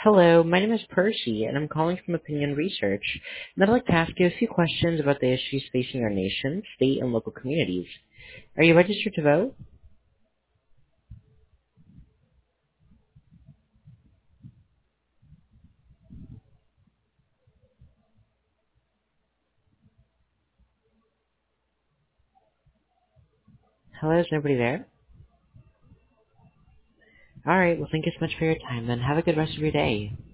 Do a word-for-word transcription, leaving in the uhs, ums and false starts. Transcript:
Hello, my name is Percy, and I'm calling from Opinion Research, and I'd like to ask you a few questions about the issues facing our nation, state, and local communities. Are you registered to vote? Hello, is nobody there? Alright, well thank you so much for your time, then have a good rest of your day.